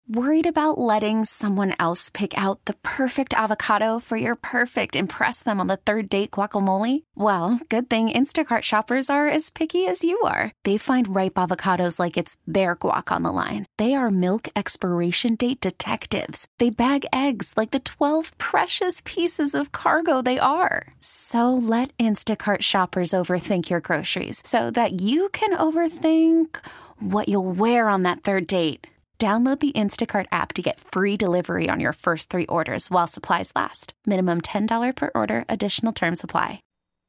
Worried about letting someone else pick out the perfect avocado for your perfect impress them on the third date guacamole? Well, good thing Instacart shoppers are as picky as you are. They find ripe avocados like it's their guac on the line. They are milk expiration date detectives. They bag eggs like the 12 precious pieces of cargo they are. So let Instacart shoppers overthink your groceries so that you can overthink what you'll wear on that third date. Download the Instacart app to get free delivery on your first 3 orders while supplies last. Minimum $10 per order. Additional terms apply.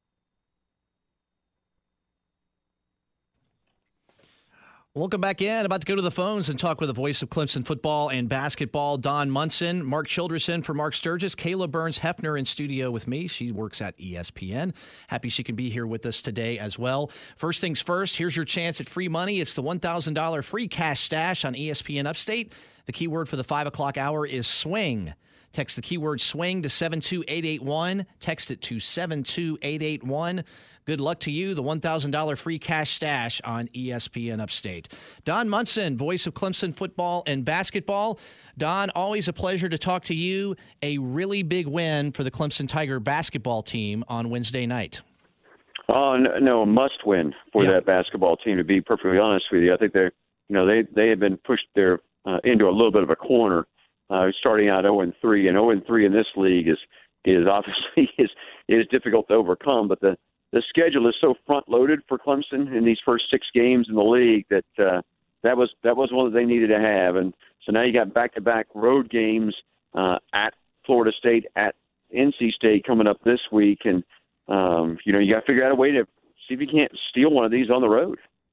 Welcome back in. About to go to the phones and talk with the voice of Clemson football and basketball, Dawn Munson. Mark Childerson for Mark Sturgis. Kayla Burns-Hefner in studio with me. She works at ESPN. Happy she can be here with us today as well. First things first, here's your chance at free money. It's the $1,000 free cash stash on ESPN Upstate. The keyword for the 5 o'clock hour is swing. Text the keyword swing to 72881. Text it to 72881. Good luck to you. The $1,000 free cash stash on ESPN Upstate. Dawn Munson, voice of Clemson football and basketball. Dawn, always a pleasure to talk to you. A really big win for the Clemson Tiger basketball team on Wednesday night. Oh, no, a must win for that basketball team, to be perfectly honest with you. I think they have been pushed there into a little bit of a corner. Starting out 0-3, and 0-3 in this league is obviously is difficult to overcome. But the schedule is so front loaded for Clemson in these first 6 games in the league that was one that they needed to have. And so now you got back-to-back road games at Florida State, at NC State coming up this week, and you got to figure out a way to see if you can't steal one of these on the road.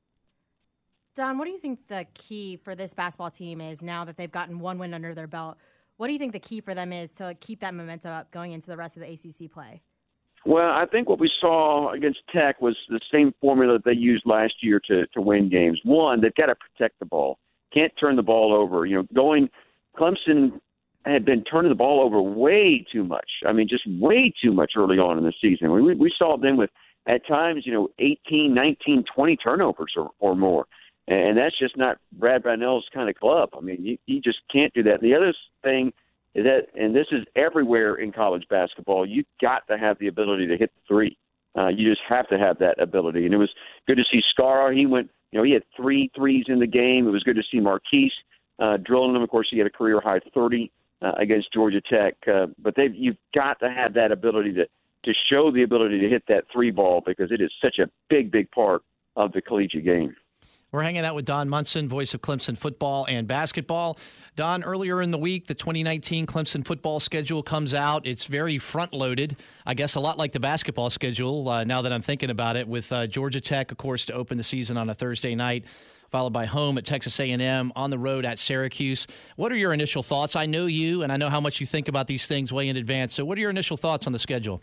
Don, what do you think the key for this basketball team is now that they've gotten one win under their belt? What do you think the key for them is to keep that momentum up going into the rest of the ACC play? Well, I think what we saw against Tech was the same formula that they used last year to win games. One, they've got to protect the ball. Can't turn the ball over. Clemson had been turning the ball over way too much. I mean, just way too much early on in the season. We saw them with, at times, 18, 19, 20 turnovers or more. And that's just not Brad Brownell's kind of club. I mean, you just can't do that. The other thing is that, and this is everywhere in college basketball, you've got to have the ability to hit the three. You just have to have that ability. And it was good to see Scar. He had 3 threes in the game. It was good to see Marquise drilling them. Of course, he had a career-high 30 against Georgia Tech. But you've got to have that ability to show the ability to hit that 3 ball, because it is such a big, big part of the collegiate game. We're hanging out with Dawn Munson, voice of Clemson football and basketball. Dawn, earlier in the week, the 2019 Clemson football schedule comes out. It's very front-loaded, I guess a lot like the basketball schedule, now that I'm thinking about it, with Georgia Tech, of course, to open the season on a Thursday night, followed by home at Texas A&M, on the road at Syracuse. What are your initial thoughts? I know you, and I know how much you think about these things way in advance. So what are your initial thoughts on the schedule?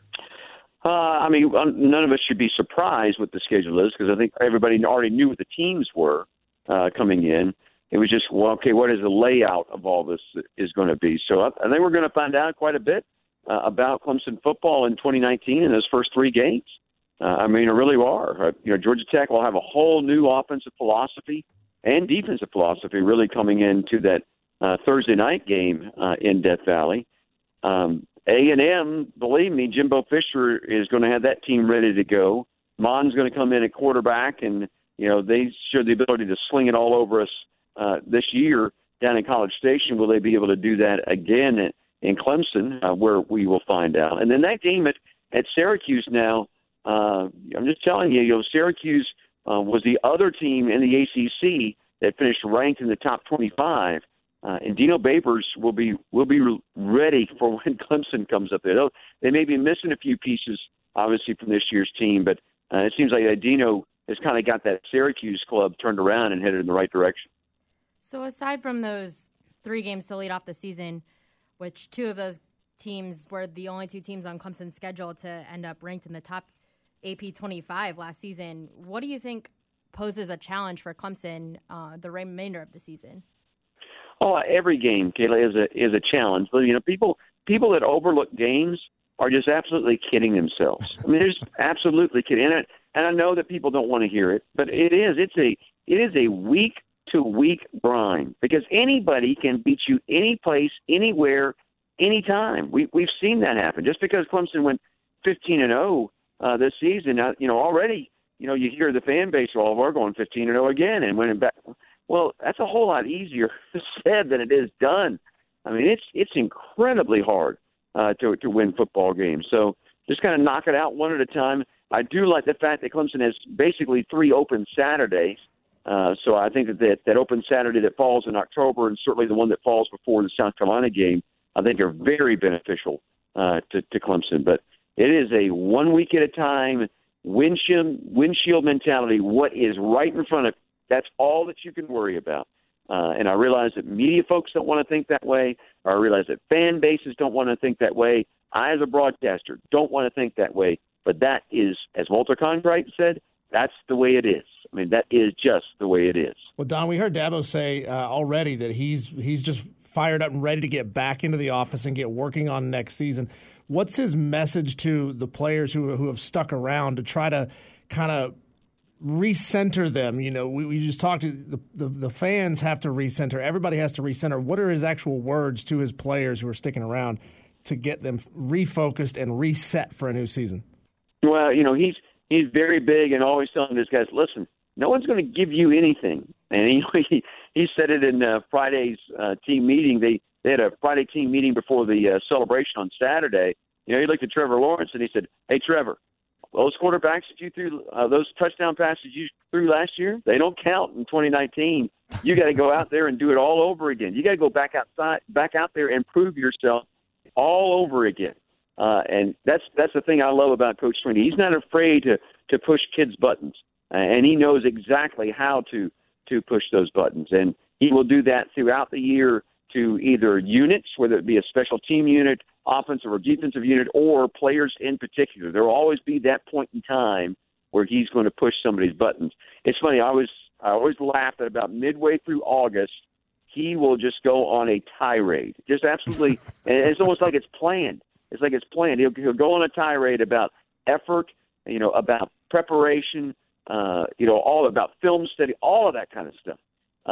None of us should be surprised what the schedule is, because I think everybody already knew what the teams were coming in. It was just, what is the layout of all this is going to be? So I think we're going to find out quite a bit about Clemson football in 2019 in those first 3 games. I really are. Georgia Tech will have a whole new offensive philosophy and defensive philosophy really coming into that Thursday night game in Death Valley. A&M, believe me, Jimbo Fisher is going to have that team ready to go. Mon's going to come in at quarterback, and they showed the ability to sling it all over us this year down in College Station. Will they be able to do that again in Clemson, where we will find out? And then that game at Syracuse now, I'm just telling you, Syracuse was the other team in the ACC that finished ranked in the top 25. And Dino Babers will be ready for when Clemson comes up there. They may be missing a few pieces, obviously, from this year's team, but it seems like Dino has kind of got that Syracuse club turned around and headed in the right direction. So aside from those 3 games to lead off the season, which 2 of those teams were the only 2 teams on Clemson's schedule to end up ranked in the top AP 25 last season, what do you think poses a challenge for Clemson the remainder of the season? Oh, every game, Kayla, is a challenge. But people that overlook games are just absolutely kidding themselves. They're just absolutely kidding. And I know that people don't want to hear it, but it is. It is a week week-to-week grind because anybody can beat you any place, anywhere, anytime. We've seen that happen. Just because Clemson went 15-0 this season, already, you hear the fan base, well, we're going 15-0 again and winning back. Well, that's a whole lot easier said than it is done. I mean, it's incredibly hard to win football games. So just kind of knock it out one at a time. I do like the fact that Clemson has basically 3 open Saturdays. So I think that open Saturday that falls in October and certainly the one that falls before the South Carolina game, I think are very beneficial to Clemson. But it is a 1 week at a time windshield mentality. What is right in front of that's all that you can worry about. And I realize that media folks don't want to think that way. Or I realize that fan bases don't want to think that way. I, as a broadcaster, don't want to think that way. But that is, as Walter Cronkite said, that's the way it is. I mean, that is just the way it is. Well, Don, we heard Dabo say already that he's just fired up and ready to get back into the office and get working on next season. What's his message to the players who have stuck around to try to kind of recenter them? We just talked to the fans have to recenter. Everybody has to recenter. What are his actual words to his players who are sticking around to get them refocused and reset for a new season? Well, he's very big and always telling his guys, listen, no one's going to give you anything. And he said it in Friday's team meeting. They had a Friday team meeting before the celebration on Saturday. He looked at Trevor Lawrence and he said, hey, Trevor, those quarterbacks that you threw, those touchdown passes you threw last year, they don't count in 2019. You got to go out there and do it all over again. You got to go back out there and prove yourself all over again. And that's the thing I love about Coach Sweeney. He's not afraid to push kids' buttons, and he knows exactly how to push those buttons. And he will do that throughout the year to either units, whether it be a special team unit, offensive or defensive unit, or players in particular. There will always be that point in time where he's going to push somebody's buttons. It's funny. I always laugh that about midway through August, he will just go on a tirade, just absolutely. And it's almost like it's planned. It's like it's planned. He'll go on a tirade about effort, about preparation, all about film study, all of that kind of stuff.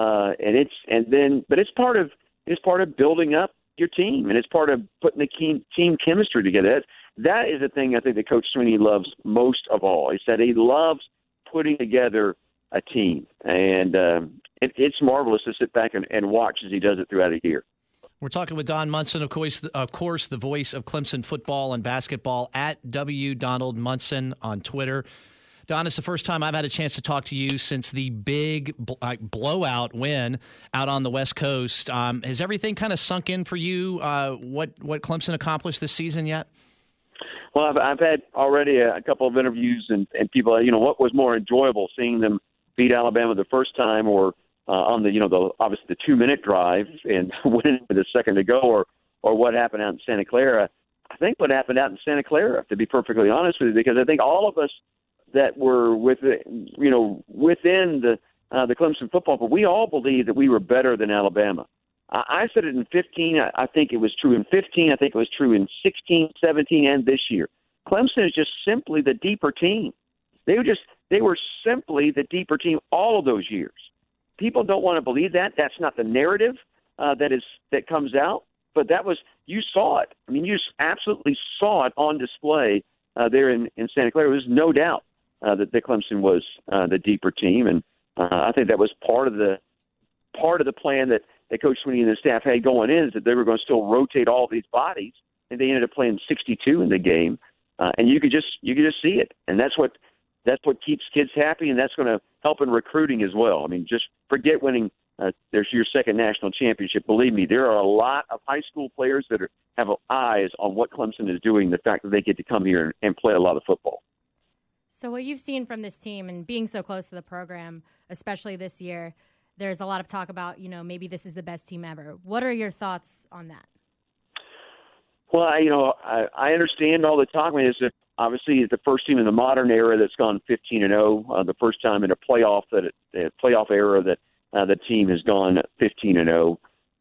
But it's part of building up your team, and it's part of putting the team chemistry together. That is the thing I think that Coach Sweeney loves most of all. He said he loves putting together a team, and it's marvelous to sit back and watch as he does it throughout a year. We're talking with Don Munson, of course, the voice of Clemson football and basketball at W. Munson on Twitter. Don, it's the first time I've had a chance to talk to you since the big blowout win out on the West Coast. Has everything kind of sunk in for you, what Clemson accomplished this season yet? Well, I've had already a couple of interviews and people, what was more enjoyable, seeing them beat Alabama the first time or on obviously the 2-minute drive and winning with a second to go, or what happened out in Santa Clara. I think what happened out in Santa Clara, to be perfectly honest with you, because I think all of us that were within the Clemson football, but we all believe that we were better than Alabama. I said it in 15. I think it was true in 15. I think it was true in 16, 17, and this year. Clemson is just simply the deeper team. They were simply the deeper team all of those years. People don't want to believe that. That's not the narrative that comes out. But you saw it. I mean, you absolutely saw it on display there in Santa Clara. There was no doubt that Clemson was the deeper team, and I think that was part of the plan that Coach Sweeney and the staff had going in, is that they were going to still rotate all these bodies, and they ended up playing 62 in the game, and you could just see it, and that's what keeps kids happy, and that's going to help in recruiting as well. I mean, just forget winning there's your second national championship. Believe me, there are a lot of high school players that have eyes on what Clemson is doing, the fact that they get to come here and play a lot of football. So what you've seen from this team and being so close to the program, especially this year, there's a lot of talk about, maybe this is the best team ever. What are your thoughts on that? Well, I understand all the talk. I mean, obviously it's the first team in the modern era that's gone 15-0. The first time in a playoff era that the team has gone 15-0.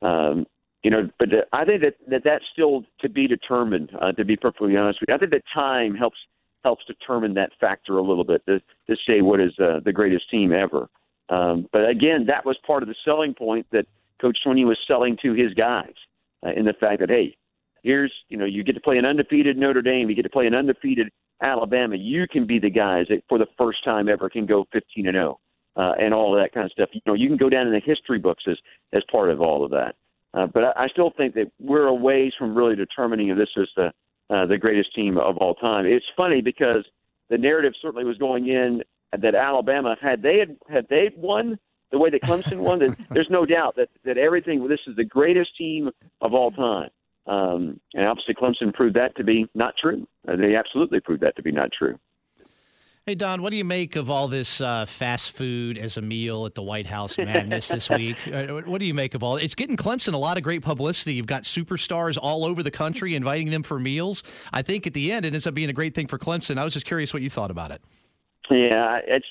But I think that's still to be determined. To be perfectly honest with you, I think that time helps determine that factor a little bit to say what is the greatest team ever. But again, that was part of the selling point that Coach Swinney was selling to his guys in the fact that, hey, here's, you get to play an undefeated Notre Dame, you get to play an undefeated Alabama. You can be the guys that for the first time ever can go 15-0 and all of that kind of stuff. You can go down in the history books as part of all of that. But I still think that we're a ways from really determining if this is the greatest team of all time. It's funny because the narrative certainly was going in that Alabama, had they won the way that Clemson won, there's no doubt that everything, this is the greatest team of all time. And obviously Clemson proved that to be not true. They absolutely proved that to be not true. Hey, Don, what do you make of all this fast food as a meal at the White House madness this week? What do you make of all it? It's getting Clemson a lot of great publicity. You've got superstars all over the country inviting them for meals. I think at the end it ends up being a great thing for Clemson. I was just curious what you thought about it. Yeah, it's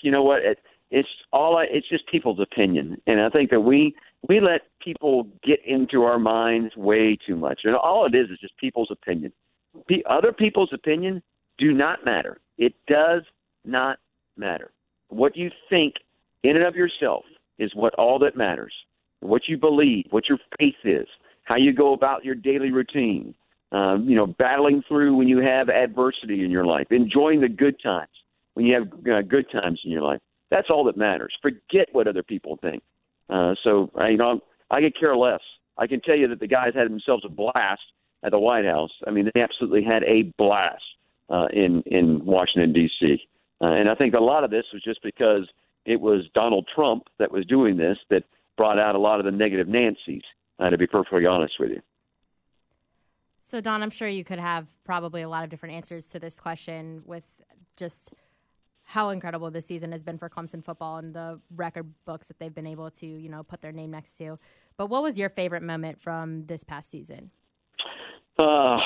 it's just people's opinion, and I think that we let people get into our minds way too much, and all it is just people's opinion. Other people's opinion do not matter. It does not matter. What you think in and of yourself is all that matters. What you believe, what your faith is, how you go about your daily routine, battling through when you have adversity in your life, enjoying the good times when you have good times in your life. That's all that matters. Forget what other people think. So I could care less. I can tell you that the guys had themselves a blast at the White House. I mean, they absolutely had a blast in Washington, D.C. And I think a lot of this was just because it was Donald Trump that was doing this that brought out a lot of the negative Nancys, to be perfectly honest with you. So, Don, I'm sure you could have probably a lot of different answers to this question with just how incredible this season has been for Clemson football and the record books that they've been able to, put their name next to. But what was your favorite moment from this past season? I'm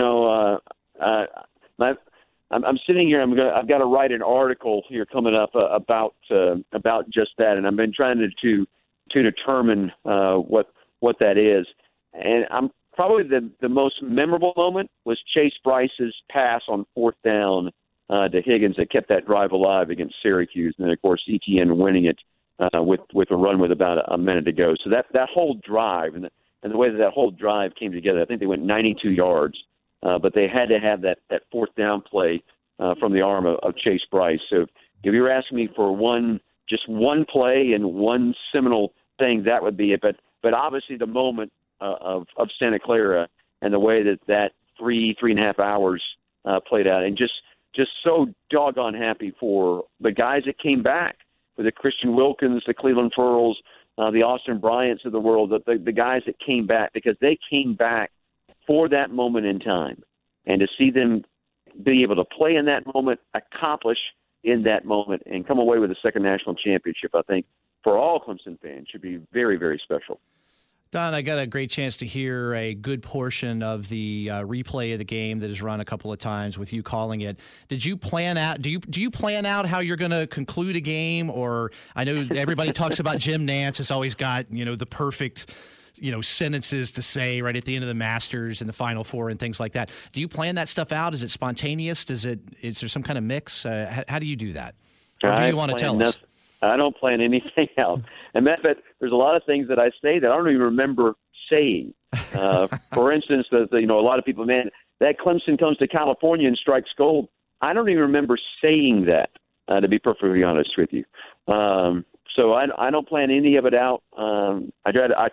sitting here. I've got to write an article here coming up about just that, and I've been trying to determine what that is. And I'm probably the most memorable moment was Chase Bryce's pass on fourth down to Higgins that kept that drive alive against Syracuse, and then of course Etienne winning it with a run with about a minute to go. So that whole drive and the way that whole drive came together, I think they went 92 yards. But they had to have that fourth down play from the arm of Chase Bryce. So if you're asking me for just one play and one seminal thing, that would be it. But obviously the moment of Santa Clara and the way that 3.5 hours played out, and just so doggone happy for the guys that came back, for the Christian Wilkins, the Cleveland Ferrells, the Austin Bryants of the world, the guys that came back, because they came back for that moment in time, and to see them be able to play in that moment, accomplish in that moment, and come away with a second national championship, I think for all Clemson fans should be very, very special. Don, I got a great chance to hear a good portion of the replay of the game that is run a couple of times with you calling it. Did you plan out? Do you plan out how you're going to conclude a game? Or I know everybody talks about Jim Nantz has always got the perfect sentences to say right at the end of the Masters and the Final Four and things like that. Do you plan that stuff out? Is it spontaneous? Is there some kind of mix? How do you do that? Or do you want to tell us? I don't plan anything out. And there's a lot of things that I say that I don't even remember saying. For instance, a lot of people, man, that Clemson comes to California and strikes gold. I don't even remember saying that, to be perfectly honest with you. So I don't plan any of it out. I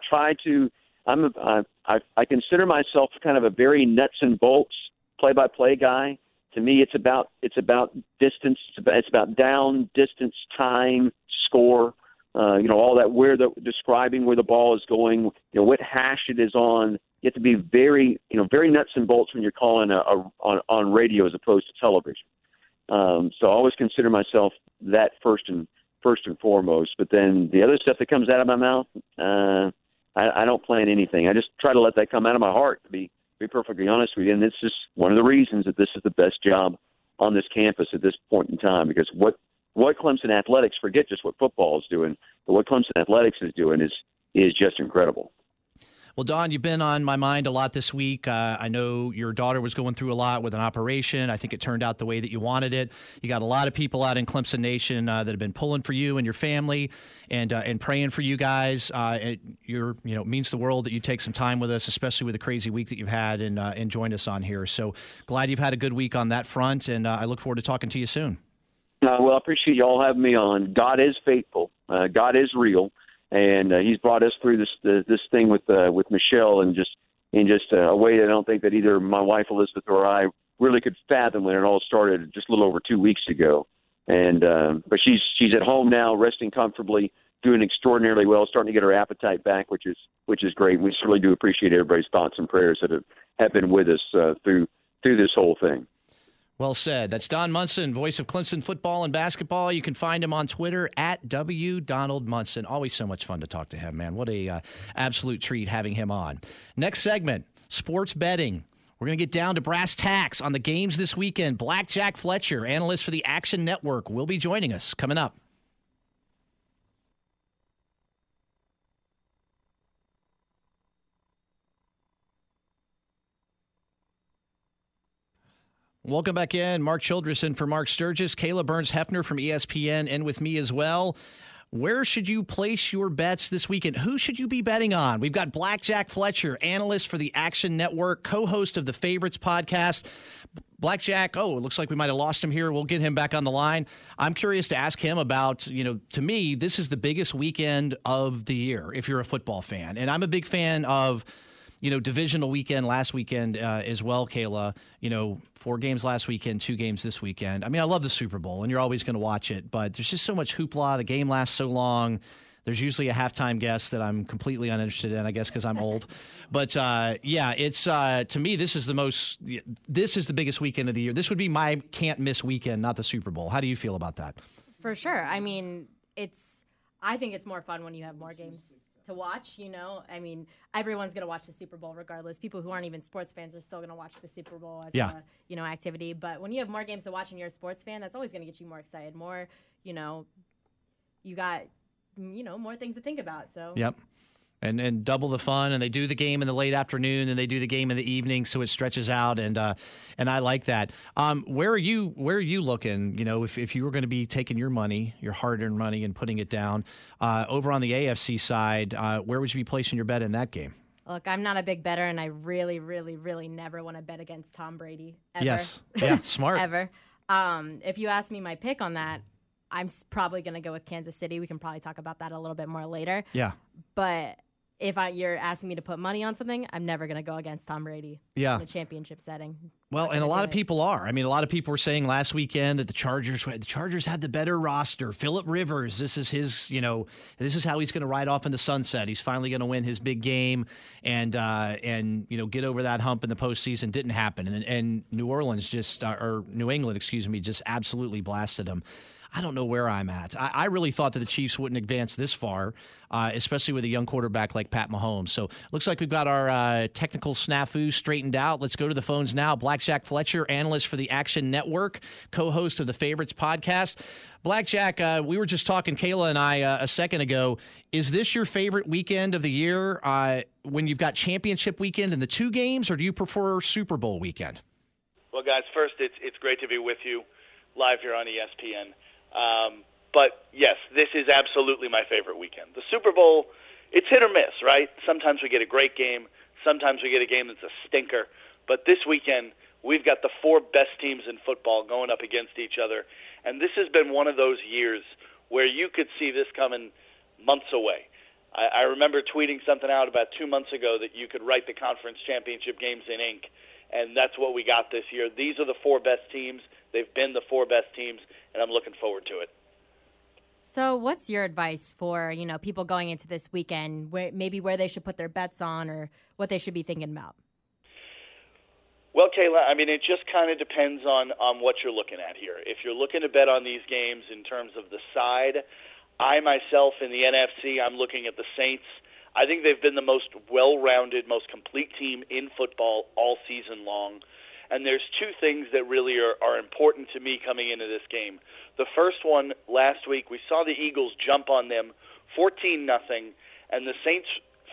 consider myself kind of a very nuts and bolts play-by-play guy. To me, it's about distance. It's about down, distance, time, score. All that describing where the ball is going. What hash it is on. You have to be very nuts and bolts when you're calling on radio as opposed to television. So I always consider myself that first and foremost. But then the other stuff that comes out of my mouth, I don't plan anything. I just try to let that come out of my heart, to be perfectly honest with you. And it's just one of the reasons that this is the best job on this campus at this point in time, because what Clemson athletics, forget just what football is doing, but what Clemson athletics is doing is just incredible. Well, Don, you've been on my mind a lot this week. I know your daughter was going through a lot with an operation. I think it turned out the way that you wanted it. You got a lot of people out in Clemson Nation that have been pulling for you and your family and praying for you guys. It means the world that you take some time with us, especially with the crazy week that you've had and join us on here. So glad you've had a good week on that front, and I look forward to talking to you soon. Well, I appreciate you all having me on. God is faithful. God is real. And he's brought us through this thing with Michelle in just a way that I don't think that either my wife Elizabeth or I really could fathom when it all started just a little over 2 weeks ago. And but she's at home now, resting comfortably, doing extraordinarily well, starting to get her appetite back, which is great. We certainly do appreciate everybody's thoughts and prayers that have been with us through this whole thing. Well said. That's Don Munson, voice of Clemson football and basketball. You can find him on Twitter at @WDonaldMunson. Always so much fun to talk to him, man. What a absolute treat having him on. Next segment, sports betting. We're going to get down to brass tacks on the games this weekend. Blackjack Fletcher, analyst for the Action Network, will be joining us coming up. Welcome back in. Mark Childress for Mark Sturgis. Kayla Burns-Hefner from ESPN in with me as well. Where should you place your bets this weekend? Who should you be betting on? We've got Blackjack Fletcher, analyst for the Action Network, co-host of the Favorites podcast. Blackjack, it looks like we might have lost him here. We'll get him back on the line. I'm curious to ask him about, to me, this is the biggest weekend of the year if you're a football fan. And I'm a big fan of divisional weekend last weekend as well, Kayla. 4 games last weekend, 2 games this weekend. I mean, I love the Super Bowl, and you're always going to watch it, but there's just so much hoopla. The game lasts so long. There's usually a halftime guest that I'm completely uninterested in, I guess, because I'm old. But, it's to me, this is the biggest weekend of the year. This would be my can't-miss weekend, not the Super Bowl. How do you feel about that? For sure. I mean, I think it's more fun when you have more games to watch, I mean, everyone's going to watch the Super Bowl regardless. People who aren't even sports fans are still going to watch the Super Bowl as a, activity. But when you have more games to watch and you're a sports fan, that's always going to get you more excited. More, you got, more things to think about. So. Yep. And double the fun, and they do the game in the late afternoon, and they do the game in the evening, so it stretches out, and I like that. Where are you looking? If you were going to be taking your money, your hard-earned money, and putting it down over on the AFC side, where would you be placing your bet in that game? Look, I'm not a big bettor, and I really, really, really never want to bet against Tom Brady. Ever. Yes, yeah, smart. Ever. If you ask me my pick on that, I'm probably going to go with Kansas City. We can probably talk about that a little bit more later. Yeah, but if you're asking me to put money on something, I'm never going to go against Tom Brady in a championship setting. Well, and a lot of people are. I mean, a lot of people were saying last weekend that the Chargers had the better roster. Phillip Rivers, this is his, this is how he's going to ride off in the sunset. He's finally going to win his big game and get over that hump in the postseason. Didn't happen. And New England, just absolutely blasted him. I don't know where I'm at. I really thought that the Chiefs wouldn't advance this far, especially with a young quarterback like Pat Mahomes. So looks like we've got our technical snafu straightened out. Let's go to the phones now. Blackjack Fletcher, analyst for the Action Network, co-host of the Favorites podcast. Blackjack, we were just talking, Kayla and I, a second ago. Is this your favorite weekend of the year when you've got championship weekend and the 2 games, or do you prefer Super Bowl weekend? Well, guys, first, it's great to be with you live here on ESPN. But, yes, this is absolutely my favorite weekend. The Super Bowl, it's hit or miss, right? Sometimes we get a great game. Sometimes we get a game that's a stinker. But this weekend, we've got the 4 best teams in football going up against each other. And this has been one of those years where you could see this coming months away. I remember tweeting something out about 2 months ago that you could write the conference championship games in ink, and that's what we got this year. These are the 4 best teams. They've been the 4 best teams, and I'm looking forward to it. So what's your advice for, people going into this weekend, where they should put their bets on or what they should be thinking about? Well, Kayla, I mean, it just kind of depends on what you're looking at here. If you're looking to bet on these games in terms of the side, I myself in the NFC, I'm looking at the Saints. I think they've been the most well-rounded, most complete team in football all season long. And there's 2 things that really are important to me coming into this game. The first one, last week, we saw the Eagles jump on them 14-0, and the Saints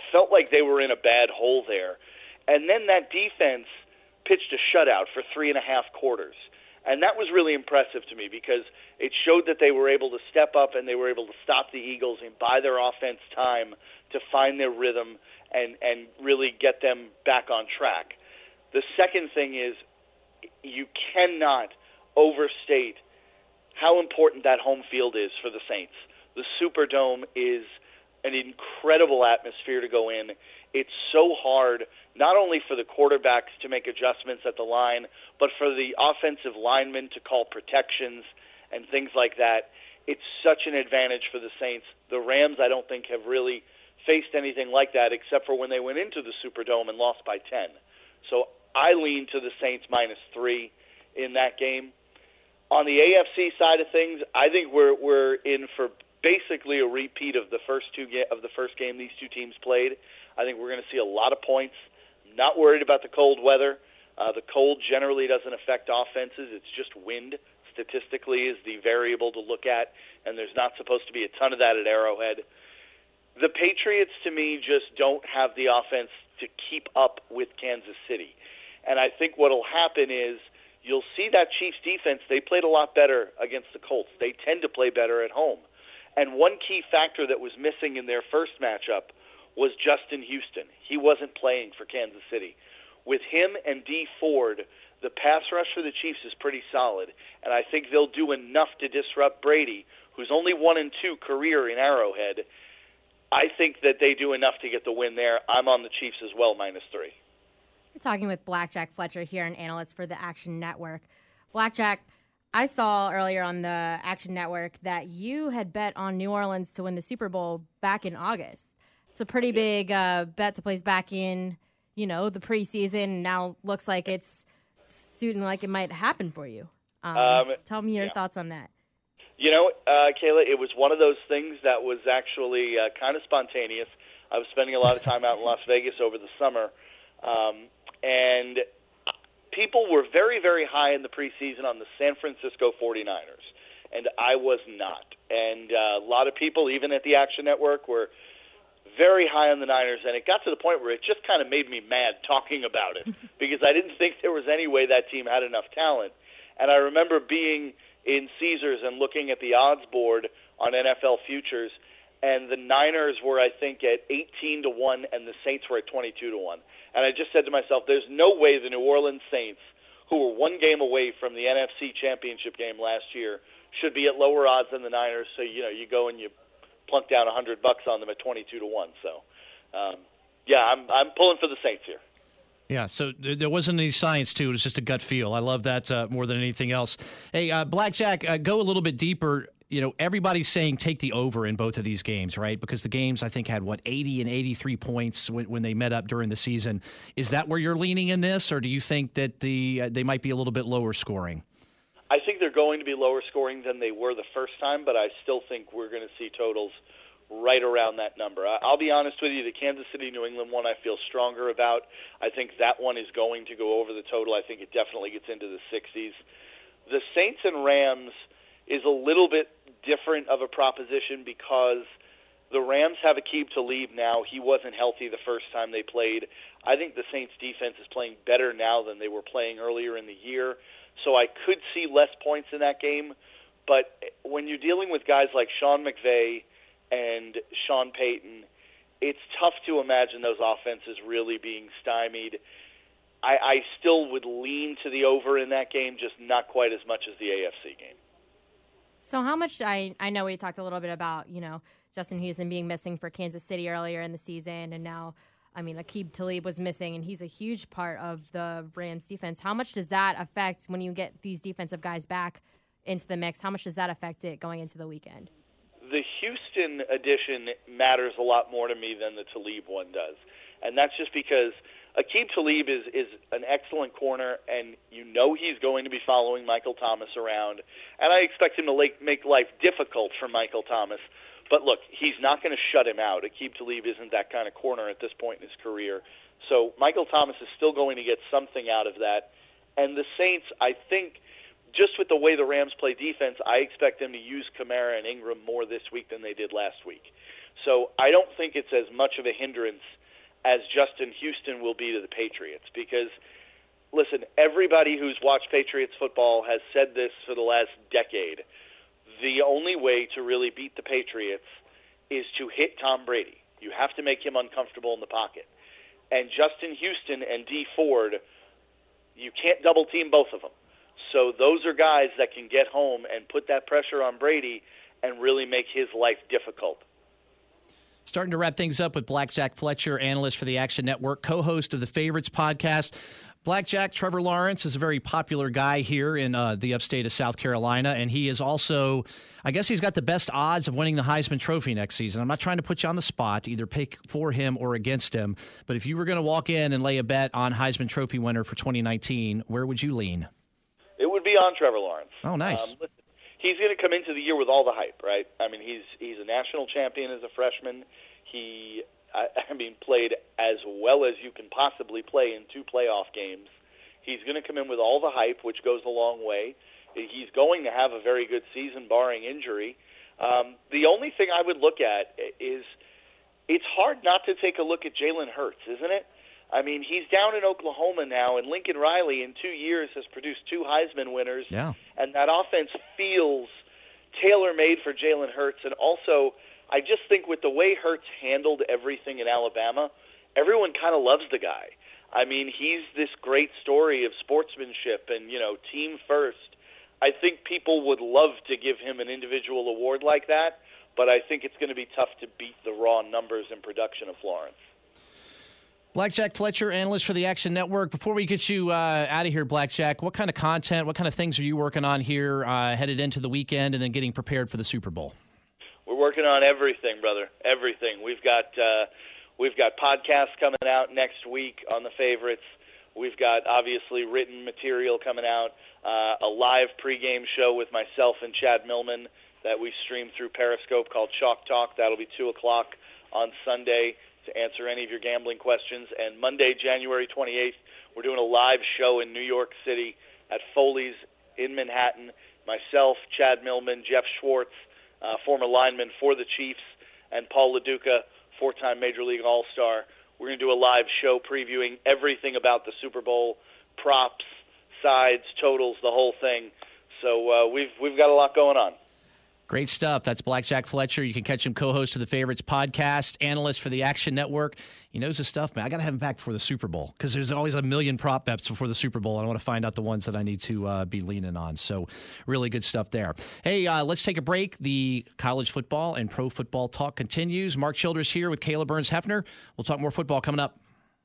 felt like they were in a bad hole there. And then that defense pitched a shutout for 3.5 quarters. And that was really impressive to me because it showed that they were able to step up and they were able to stop the Eagles and buy their offense time to find their rhythm and really get them back on track. The second thing is you cannot overstate how important that home field is for the Saints. The Superdome is an incredible atmosphere to go in. It's so hard, not only for the quarterbacks to make adjustments at the line, but for the offensive linemen to call protections and things like that. It's such an advantage for the Saints. The Rams, I don't think, have really faced anything like that except for when they went into the Superdome and lost by 10. So I lean to the Saints -3 in that game. On the AFC side of things, I think we're in for basically a repeat of the first game these two teams played. I think we're going to see a lot of points. I'm not worried about the cold weather. The cold generally doesn't affect offenses. It's just wind, statistically, is the variable to look at, and there's not supposed to be a ton of that at Arrowhead. The Patriots, to me, just don't have the offense to keep up with Kansas City. And I think what will happen is you'll see that Chiefs defense, they played a lot better against the Colts. They tend to play better at home. And one key factor that was missing in their first matchup was Justin Houston. He wasn't playing for Kansas City. With him and Dee Ford, the pass rush for the Chiefs is pretty solid, and I think they'll do enough to disrupt Brady, who's only 1-2 career in Arrowhead. I think that they do enough to get the win there. I'm on the Chiefs as well, -3. We're talking with Blackjack Fletcher here, an analyst for the Action Network. Blackjack, I saw earlier on the Action Network that you had bet on New Orleans to win the Super Bowl back in August. It's a pretty big bet to place back in, the preseason. Now looks like it's suiting like it might happen for you. Tell me your thoughts on that. Kayla, it was one of those things that was actually kind of spontaneous. I was spending a lot of time out in Las Vegas over the summer, and people were very, very high in the preseason on the San Francisco 49ers, and I was not. And a lot of people, even at the Action Network, were very high on the Niners, and it got to the point where it just kind of made me mad talking about it because I didn't think there was any way that team had enough talent. And I remember being in Caesars and looking at the odds board on NFL futures, and the Niners were, I think, at 18-1, and the Saints were at 22-1. And I just said to myself, there's no way the New Orleans Saints, who were one game away from the NFC Championship game last year, should be at lower odds than the Niners. So, you go and you plunk down $100 on them at 22-1. So, I'm pulling for the Saints here. Yeah, so there wasn't any science to it. It was just a gut feel. I love that more than anything else. Hey, Blackjack, go a little bit deeper. Everybody's saying take the over in both of these games, right? Because the games, I think, had, 80 and 83 points when they met up during the season. Is that where you're leaning in this, or do you think that they might be a little bit lower scoring? I think they're going to be lower scoring than they were the first time, but I still think we're going to see totals right around that number. I'll be honest with you, the Kansas City-New England one I feel stronger about. I think that one is going to go over the total. I think it definitely gets into the 60s. The Saints and Rams is a little bit different of a proposition because the Rams have Aqib Talib now. He wasn't healthy the first time they played. I think the Saints defense is playing better now than they were playing earlier in the year, so I could see less points in that game. But when you're dealing with guys like Sean McVay and Sean Payton, it's tough to imagine those offenses really being stymied. I still would lean to the over in that game, just not quite as much as the AFC game. So how much, I know we talked a little bit about, Justin Houston being missing for Kansas City earlier in the season, and now, Aqib Talib was missing, and he's a huge part of the Rams defense. How much does that affect when you get these defensive guys back into the mix? How much does that affect it going into the weekend? The Houston addition matters a lot more to me than the Talib one does, and that's just because Aqib Talib is an excellent corner, and he's going to be following Michael Thomas around, and I expect him to make life difficult for Michael Thomas. But look, he's not going to shut him out. Aqib Talib isn't that kind of corner at this point in his career. So Michael Thomas is still going to get something out of that. And the Saints, I think, just with the way the Rams play defense, I expect them to use Kamara and Ingram more this week than they did last week. So I don't think it's as much of a hindrance as Justin Houston will be to the Patriots. Because, listen, everybody who's watched Patriots football has said this for the last decade. The only way to really beat the Patriots is to hit Tom Brady. You have to make him uncomfortable in the pocket. And Justin Houston and Dee Ford, you can't double-team both of them. So those are guys that can get home and put that pressure on Brady and really make his life difficult. Starting to wrap things up with Blackjack Fletcher, analyst for the Action Network, co-host of the Favorites podcast. Blackjack, Trevor Lawrence is a very popular guy here in the upstate of South Carolina, and he is also, I guess he's got the best odds of winning the Heisman Trophy next season. I'm not trying to put you on the spot to either pick for him or against him, but if you were going to walk in and lay a bet on Heisman Trophy winner for 2019, where would you lean? It would be on Trevor Lawrence. Oh, nice. Listen, he's going to come into the year with all the hype, right? I mean, he's a national champion as a freshman. He played as well as you can possibly play in 2 playoff games. He's going to come in with all the hype, which goes a long way. He's going to have a very good season, barring injury. The only thing I would look at is it's hard not to take a look at Jalen Hurts, isn't it? I mean, he's down in Oklahoma now, and Lincoln Riley in 2 years has produced 2 Heisman winners. Yeah. And that offense feels tailor-made for Jalen Hurts. And also, I just think with the way Hurts handled everything in Alabama, everyone kind of loves the guy. I mean, he's this great story of sportsmanship and, team first. I think people would love to give him an individual award like that, but I think it's going to be tough to beat the raw numbers and production of Lawrence. Blackjack Fletcher, analyst for the Action Network. Before we get you out of here, Blackjack, what kind of content, what kind of things are you working on here headed into the weekend and then getting prepared for the Super Bowl? We're working on everything, brother, everything. We've got podcasts coming out next week on the Favorites. We've got, obviously, written material coming out, a live pregame show with myself and Chad Millman that we stream through Periscope called Chalk Talk. That'll be 2 o'clock on Sunday to answer any of your gambling questions. And Monday, January 28th, we're doing a live show in New York City at Foley's in Manhattan. Myself, Chad Millman, Jeff Schwartz, former lineman for the Chiefs, and Paul LaDuca, 4-time Major League All-Star. We're going to do a live show previewing everything about the Super Bowl, props, sides, totals, the whole thing. So we've got a lot going on. Great stuff. That's Blackjack Fletcher. You can catch him co-host of the Favorites podcast, analyst for the Action Network. He knows his stuff, man. I got to have him back before the Super Bowl because there's always a million prop bets before the Super Bowl. I want to find out the ones that I need to be leaning on. So really good stuff there. Hey, let's take a break. The college football and pro football talk continues. Mark Childress here with Kayla Burns-Hefner. We'll talk more football coming up.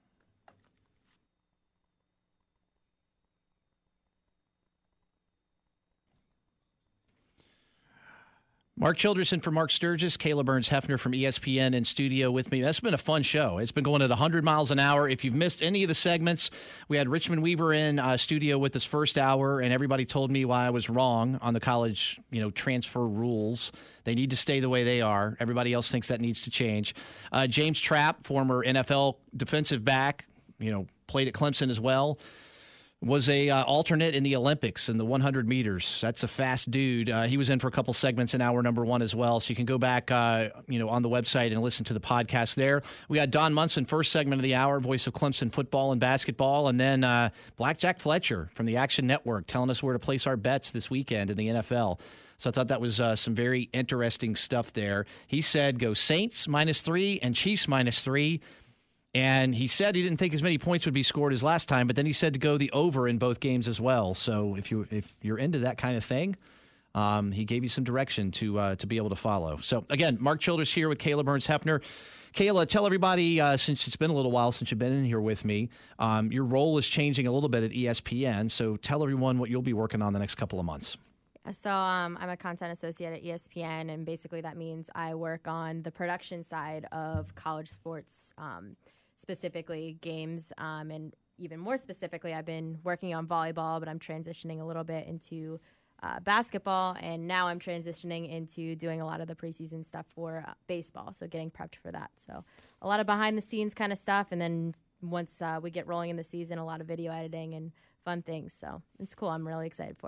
Mark Childress for Mark Sturgis, Kayla Burns-Hefner from ESPN in studio with me. That's been a fun show. It's been going at 100 miles an hour. If you've missed any of the segments, we had Richmond Weaver in studio with us first hour, and everybody told me why I was wrong on the college, transfer rules. They need to stay the way they are. Everybody else thinks that needs to change. James Trapp, former NFL defensive back, played at Clemson as well. Was a alternate in the Olympics in the 100 meters. That's a fast dude. He was in for a couple segments in hour number 1 as well. So you can go back, on the website and listen to the podcast there. We got Don Munson, first segment of the hour, voice of Clemson football and basketball. And then Blackjack Fletcher from the Action Network telling us where to place our bets this weekend in the NFL. So I thought that was some very interesting stuff there. He said go Saints -3 and Chiefs -3. And he said he didn't think as many points would be scored as last time, but then he said to go the over in both games as well. So if you're into that kind of thing, he gave you some direction to be able to follow. So again, Mark Childress here with Kayla Burns-Hefner. Kayla, tell everybody, since it's been a little while since you've been in here with me, your role is changing a little bit at ESPN. So tell everyone what you'll be working on the next couple of months. So I'm a content associate at ESPN, and basically that means I work on the production side of college sports, specifically games, and even more specifically, I've been working on volleyball, but I'm transitioning a little bit into basketball, and now I'm transitioning into doing a lot of the preseason stuff for baseball, so getting prepped for that. So a lot of behind-the-scenes kind of stuff, and then once we get rolling in the season, a lot of video editing and fun things. So it's cool. I'm really excited for it.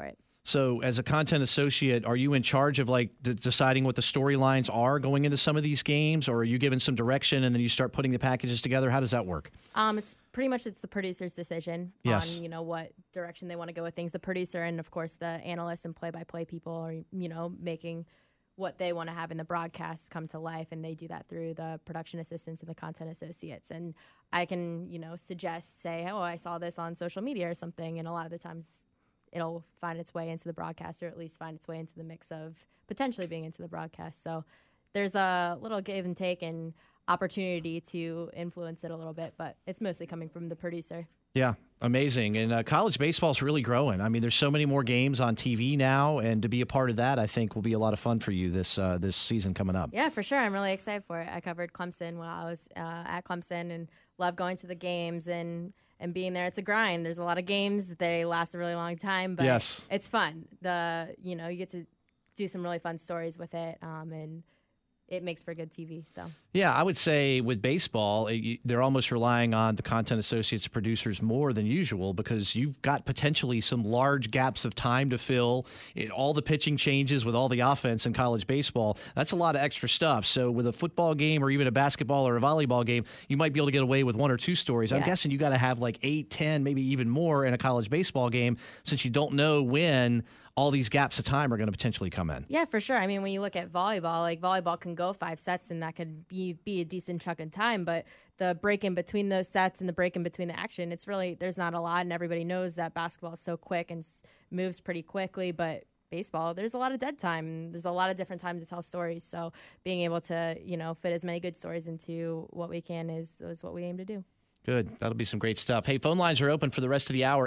So as a content associate, are you in charge of like deciding what the storylines are going into some of these games, or are you given some direction and then you start putting the packages together? How does that work? It's pretty much the producer's decision Yes. on, what direction they want to go with things. The producer and, of course, the analysts and play-by-play people are, making what they want to have in the broadcast come to life, and they do that through the production assistants and the content associates. And I can, say, oh, I saw this on social media or something, and a lot of the times it'll find its way into the broadcast, or at least find its way into the mix of potentially being into the broadcast. So there's a little give and take and opportunity to influence it a little bit, but it's mostly coming from the producer. Yeah, amazing. And college baseball is really growing. I mean, there's so many more games on TV now, and to be a part of that, I think, will be a lot of fun for you this season coming up. Yeah, for sure. I'm really excited for it. I covered Clemson while I was at Clemson, and love going to the games and being there. It's a grind. There's a lot of games. They last a really long time, but yes, it's fun. You get to do some really fun stories with it, and it makes for good TV. So yeah, I would say with baseball, they're almost relying on the content associates and producers more than usual, because you've got potentially some large gaps of time to fill. All the pitching changes with all the offense in college baseball, that's a lot of extra stuff. So with a football game or even a basketball or a volleyball game, you might be able to get away with one or two stories. I'm guessing you got to have like 8, 10, maybe even more in a college baseball game, since you don't know when all these gaps of time are going to potentially come in. Yeah, for sure. I mean, when you look at volleyball, like volleyball can go 5 sets, and that could be a decent chunk of time, but the break in between those sets and the break in between the action, it's really, there's not a lot, and everybody knows that basketball is so quick and moves pretty quickly, but baseball, there's a lot of dead time. There's a lot of different times to tell stories, so being able to, fit as many good stories into what we can is what we aim to do. Good. That'll be some great stuff. Hey, phone lines are open for the rest of the hour,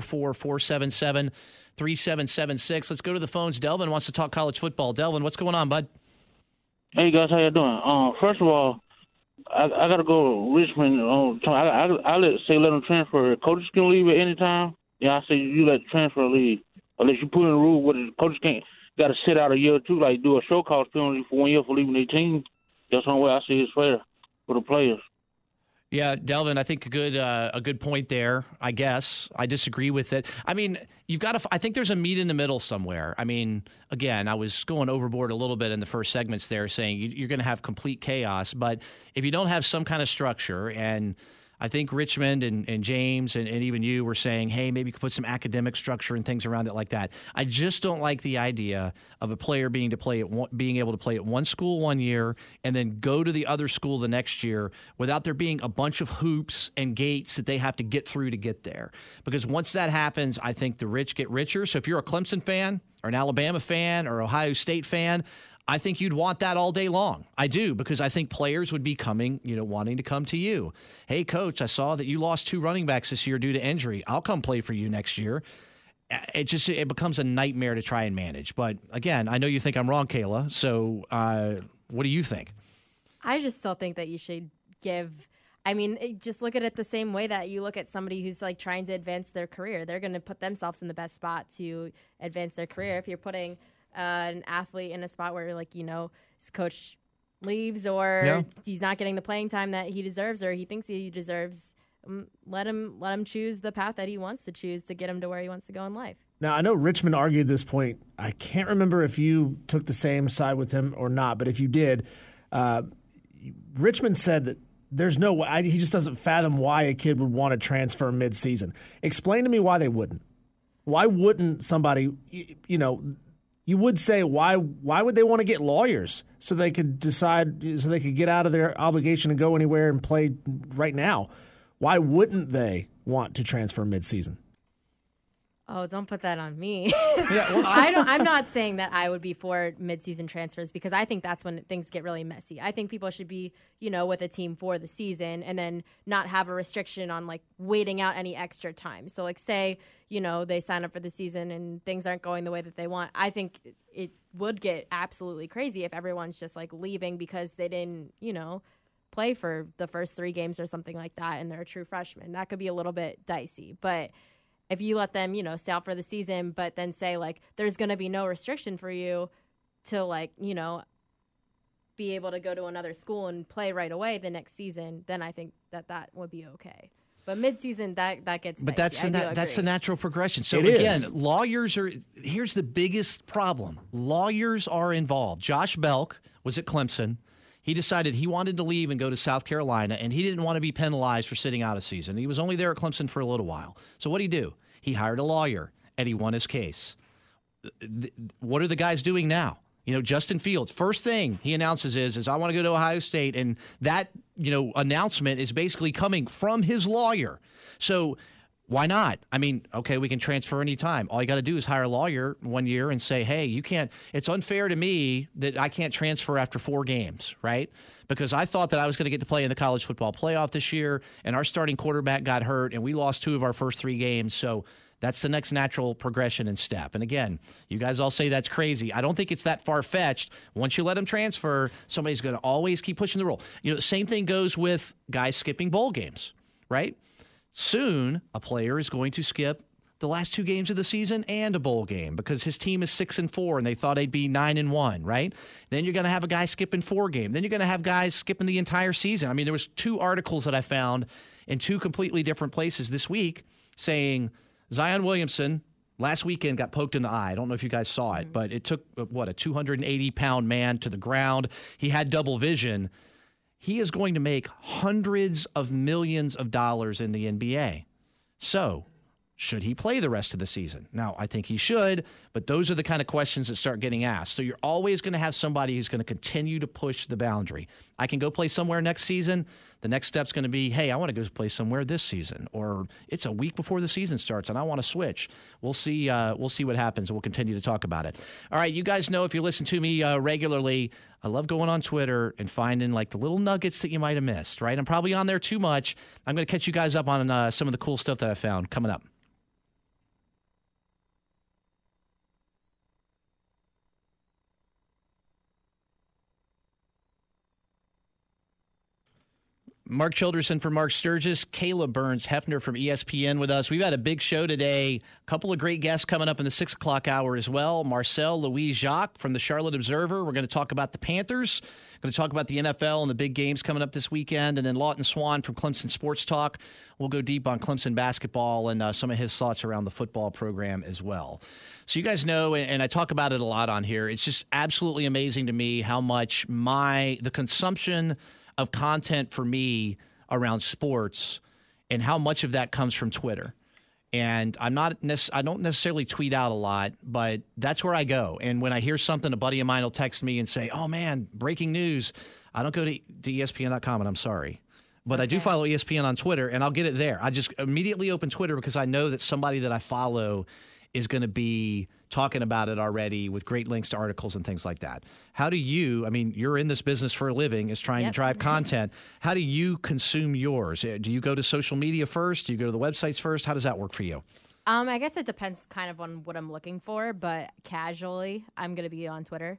844-477-3776. Let's go to the phones. Delvin wants to talk college football. Delvin, what's going on, bud? Hey, guys, how you doing? First of all, I got to go to Richmond. I let them transfer. Coaches can leave at any time. Yeah, I say you let the transfer leave. Unless you put in a rule where the coaches can't, got to sit out a year or two, like do a show cause penalty for 1 year for leaving their team. That's the only way I see it's fair for the players. Yeah, Delvin, I think a good point there. I guess I disagree with it. I mean, you've got to. I think there's a meet in the middle somewhere. I mean, again, I was going overboard a little bit in the first segments there, saying you're going to have complete chaos. But if you don't have some kind of structure, and I think Richmond and James and even you were saying, hey, maybe you could put some academic structure and things around it like that. I just don't like the idea of a player being able to play at one school 1 year and then go to the other school the next year without there being a bunch of hoops and gates that they have to get through to get there. Because once that happens, I think the rich get richer. So if you're a Clemson fan or an Alabama fan or Ohio State fan, I think you'd want that all day long. I do, because I think players would be coming, wanting to come to you. Hey, coach, I saw that you lost 2 running backs this year due to injury. I'll come play for you next year. It becomes a nightmare to try and manage. But again, I know you think I'm wrong, Kayla. So what do you think? I just still think that you should just look at it the same way that you look at somebody who's like trying to advance their career. They're going to put themselves in the best spot to advance their career. If you're putting an athlete in a spot where, his coach leaves or he's not getting the playing time that he deserves or he thinks he deserves, let him choose the path that he wants to choose to get him to where he wants to go in life. Now, I know Richmond argued this point. I can't remember if you took the same side with him or not, but if you did, Richmond said that there's no way, he just doesn't fathom why a kid would want to transfer midseason. Explain to me why they wouldn't. Why wouldn't somebody, you would say, why would they want to get lawyers so they could get out of their obligation and go anywhere and play right now? Why wouldn't they want to transfer midseason? Oh, don't put that on me. I'm not saying that I would be for midseason transfers, because I think that's when things get really messy. I think people should be, with a team for the season and then not have a restriction on waiting out any extra time. So say, they sign up for the season and things aren't going the way that they want. I think it would get absolutely crazy if everyone's just leaving because they didn't, play for the first 3 games or something like that and they're a true freshman. That could be a little bit dicey. But if you let them, stay out for the season, but then say, there's going to be no restriction for you to, be able to go to another school and play right away the next season, then I think that would be okay. But midseason, that gets But dicey. that's the natural progression. So It again, is. lawyers are. Here's the biggest problem: lawyers are involved. Josh Belk was at Clemson. He decided he wanted to leave and go to South Carolina, and he didn't want to be penalized for sitting out a season. He was only there at Clemson for a little while. So what did he do? He hired a lawyer, and he won his case. What are the guys doing now? Justin Fields, first thing he announces is I want to go to Ohio State, and that, announcement is basically coming from his lawyer. So why not? I mean, okay, we can transfer anytime. All you got to do is hire a lawyer 1 year and say, hey, you can't. It's unfair to me that I can't transfer after 4 games, right? Because I thought that I was going to get to play in the college football playoff this year, and our starting quarterback got hurt, and we lost 2 of our first 3 games. So that's the next natural progression and step. And again, you guys all say that's crazy. I don't think it's that far-fetched. Once you let them transfer, somebody's going to always keep pushing the rule. The same thing goes with guys skipping bowl games, right? Soon, a player is going to skip the last 2 games of the season and a bowl game because his team is 6-4 and they thought they'd be 9-1, right? Then you're going to have a guy skipping 4 games. Then you're going to have guys skipping the entire season. I mean, there was 2 articles that I found in 2 completely different places this week saying Zion Williamson last weekend got poked in the eye. I don't know if you guys saw it, but it took, a 280-pound man to the ground. He had double vision. He is going to make hundreds of millions of dollars in the NBA. So, should he play the rest of the season? Now, I think he should, but those are the kind of questions that start getting asked. So you're always going to have somebody who's going to continue to push the boundary. I can go play somewhere next season. The next step's going to be, hey, I want to go play somewhere this season. Or it's a week before the season starts and I want to switch. We'll see what happens, and we'll continue to talk about it. All right, you guys know if you listen to me regularly, I love going on Twitter and finding like the little nuggets that you might have missed, right? I'm probably on there too much. I'm going to catch you guys up on some of the cool stuff that I found coming up. Mark Childerson from Mark Sturgis, Kayla Burns-Hefner from ESPN with us. We've had a big show today. A couple of great guests coming up in the 6 o'clock hour as well. Marcel Louis-Jacques from the Charlotte Observer. We're going to talk about the Panthers. We're going to talk about the NFL and the big games coming up this weekend. And then Lawton Swan from Clemson Sports Talk. We'll go deep on Clemson basketball and some of his thoughts around the football program as well. So you guys know, and I talk about it a lot on here, it's just absolutely amazing to me how much the consumption of content for me around sports and how much of that comes from Twitter. And I don't necessarily tweet out a lot, but that's where I go. And when I hear something, a buddy of mine will text me and say, oh man, breaking news. I don't go to ESPN.com, and I'm sorry. But I do follow ESPN on Twitter, and I'll get it there. I just immediately open Twitter because I know that somebody that I follow is going to be talking about it already with great links to articles and things like that. How do you, you're in this business for a living, is trying to drive content. How do you consume yours? Do you go to social media first? Do you go to the websites first? How does that work for you? I guess it depends kind of on what I'm looking for, but casually, I'm going to be on Twitter.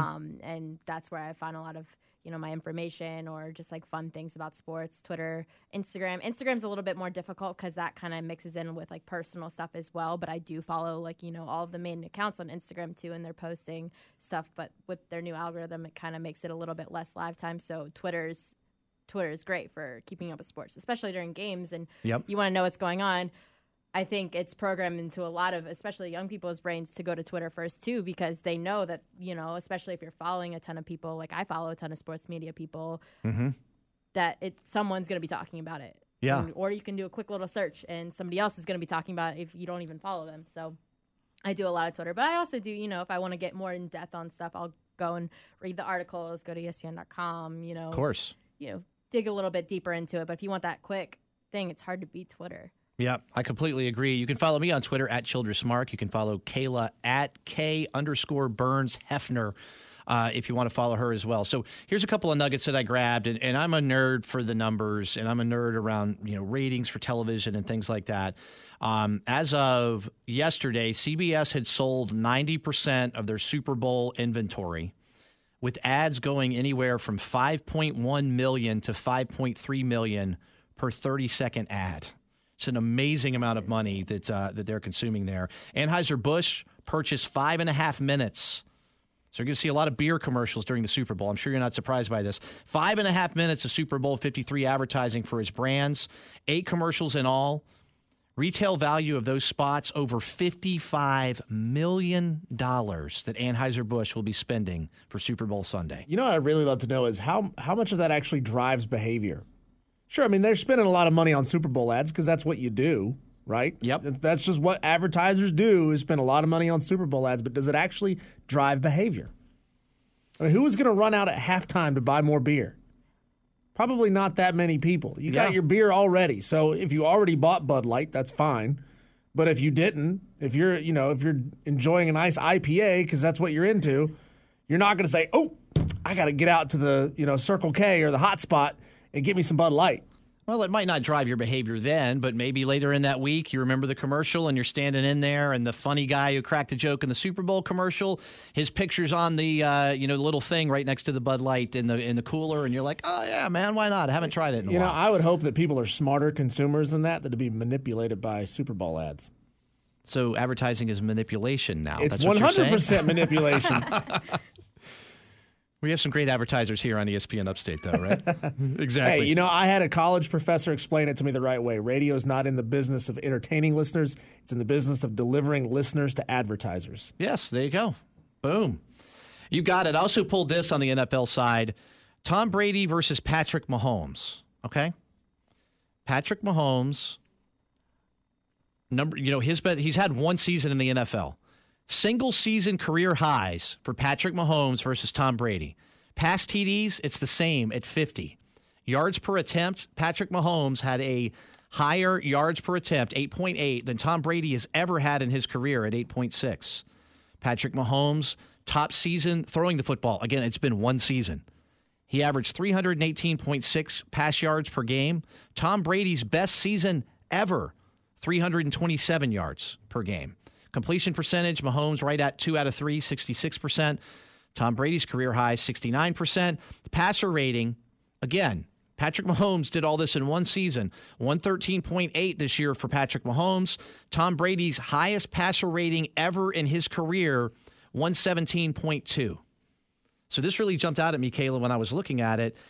And that's where I find a lot of my information or just like fun things about sports. Twitter, Instagram. Instagram's a little bit more difficult because that kind of mixes in with like personal stuff as well. But I do follow all of the main accounts on Instagram too, and they're posting stuff. But with their new algorithm, it kind of makes it a little bit less live time. So Twitter is great for keeping up with sports, especially during games. And you want to know what's going on. I think it's programmed into a lot of, especially young people's brains, to go to Twitter first, too, because they know that, especially if you're following a ton of people, like I follow a ton of sports media people, that someone's going to be talking about it. Yeah. Or you can do a quick little search and somebody else is going to be talking about it if you don't even follow them. So I do a lot of Twitter. But I also do, if I want to get more in depth on stuff, I'll go and read the articles, go to ESPN.com, Of course. Dig a little bit deeper into it. But if you want that quick thing, it's hard to beat Twitter. Yeah, I completely agree. You can follow me on Twitter at ChildressMark. You can follow Kayla at K_Burns-Hefner if you want to follow her as well. So here's a couple of nuggets that I grabbed, and I'm a nerd for the numbers, and I'm a nerd around ratings for television and things like that. As of yesterday, CBS had sold 90% of their Super Bowl inventory, with ads going anywhere from 5.1 million to 5.3 million per 30-second ad. It's an amazing amount of money that they're consuming there. Anheuser-Busch purchased 5.5 minutes So you're going to see a lot of beer commercials during the Super Bowl. I'm sure you're not surprised by this. 5.5 minutes of Super Bowl 53 advertising for his brands. 8 commercials in all. Retail value of those spots over $55 million that Anheuser-Busch will be spending for Super Bowl Sunday. You know what I'd really love to know is how much of that actually drives behavior. Sure, I mean, they're spending a lot of money on Super Bowl ads because that's what you do, right? Yep. That's just what advertisers do, is spend a lot of money on Super Bowl ads, but does it actually drive behavior? I mean, who is going to run out at halftime to buy more beer? Probably not that many people. You got your beer already. So if you already bought Bud Light, that's fine. But if you didn't, if you're enjoying a nice IPA because that's what you're into, you're not going to say, "Oh, I got to get out to the, Circle K or the Hot Spot and get me some Bud Light." Well, it might not drive your behavior then, but maybe later in that week you remember the commercial and you're standing in there and the funny guy who cracked a joke in the Super Bowl commercial, his picture's on the little thing right next to the Bud Light in the cooler, and you're like, "Oh yeah, man, why not? I haven't tried it in a while." I would hope that people are smarter consumers than that to be manipulated by Super Bowl ads. So advertising is manipulation now. It's That's what you're saying? 100% manipulation. We have some great advertisers here on ESPN Upstate, though, right? Exactly. Hey, I had a college professor explain it to me the right way. Radio is not in the business of entertaining listeners. It's in the business of delivering listeners to advertisers. Yes, there you go. Boom. You got it. I also pulled this on the NFL side. Tom Brady versus Patrick Mahomes, okay? Patrick Mahomes, he's had one season in the NFL. Single-season career highs for Patrick Mahomes versus Tom Brady. Past TDs, it's the same at 50. Yards per attempt, Patrick Mahomes had a higher yards per attempt, 8.8, than Tom Brady has ever had in his career at 8.6. Patrick Mahomes, top season throwing the football. Again, it's been one season. He averaged 318.6 pass yards per game. Tom Brady's best season ever, 327 yards per game. Completion percentage, Mahomes right at 2 out of 3, 66%. Tom Brady's career high, 69%. The passer rating, again, Patrick Mahomes did all this in one season. 113.8 this year for Patrick Mahomes. Tom Brady's highest passer rating ever in his career, 117.2. So this really jumped out at me, Kayla, when I was looking at it,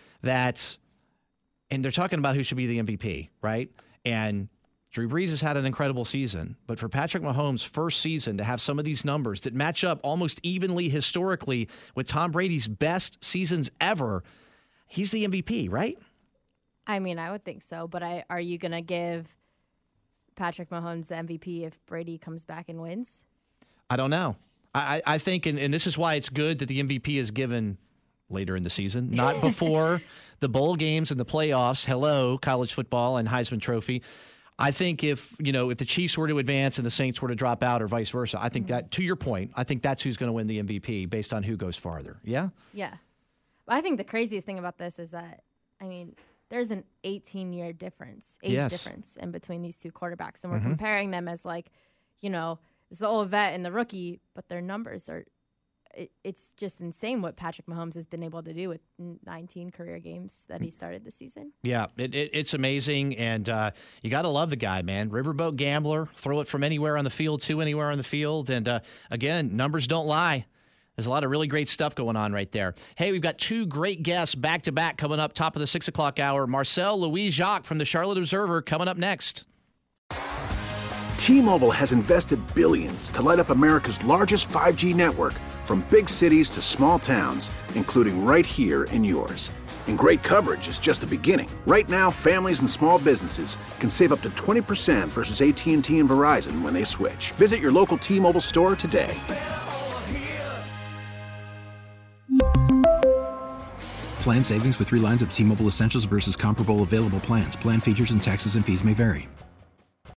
and they're talking about who should be the MVP, right? And Drew Brees has had an incredible season, but for Patrick Mahomes' first season to have some of these numbers that match up almost evenly historically with Tom Brady's best seasons ever, he's the MVP, right? I mean, I would think so, but are you going to give Patrick Mahomes the MVP if Brady comes back and wins? I don't know. I think, and this is why it's good that the MVP is given later in the season, not before the bowl games and the playoffs. Hello, college football and Heisman Trophy. I think if the Chiefs were to advance and the Saints were to drop out or vice versa, I think that, to your point, I think that's who's going to win the MVP based on who goes farther. Yeah? Yeah. Well, I think the craziest thing about this is that, there's an 18-year difference, age difference in between these two quarterbacks. And we're comparing them as it's the old vet and the rookie, but their numbers are it's just insane what Patrick Mahomes has been able to do with 19 career games that he started this season. Yeah, it's amazing, and you got to love the guy, man. Riverboat gambler, throw it from anywhere on the field to anywhere on the field, and again, numbers don't lie. There's a lot of really great stuff going on right there. Hey, we've got two great guests back-to-back coming up top of the 6 o'clock hour. Marcel Louis-Jacques from the Charlotte Observer coming up next. T-Mobile has invested billions to light up America's largest 5G network, from big cities to small towns, including right here in yours. And great coverage is just the beginning. Right now, families and small businesses can save up to 20% versus AT&T and Verizon when they switch. Visit your local T-Mobile store today. Plan savings with 3 lines of T-Mobile Essentials versus comparable available plans. Plan features and taxes and fees may vary.